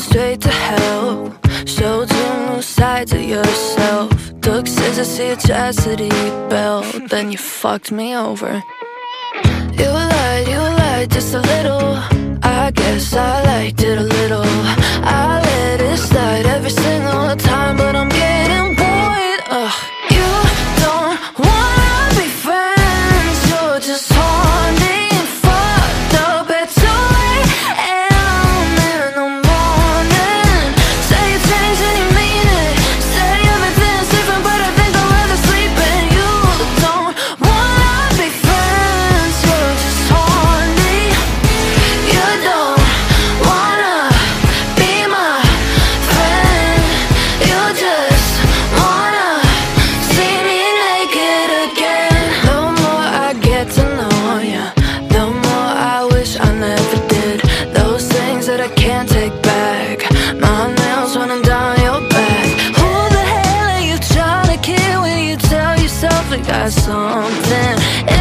straight to hell. Showed you new sides of yourself. Took scissors to your chastity belt. Then you fucked me over. You lied just a little. I guess I liked it a little. I let it slide every single time, but I'm getting bored. Ugh. You don't wanna be friends. You're just horny and fucked up at 2 a.m. in the morning. Say you changed and you mean it. Say everything's different, but I think I'd rather sleep in. You don't wanna be friends. You're just horny. You don't wanna be my friend. You just wanna see me naked again. The more I get to know you, the more I wish I never did. Those things that I can't take back. My nails running down your back. Who the hell are you trying to kid when you tell yourself we got something?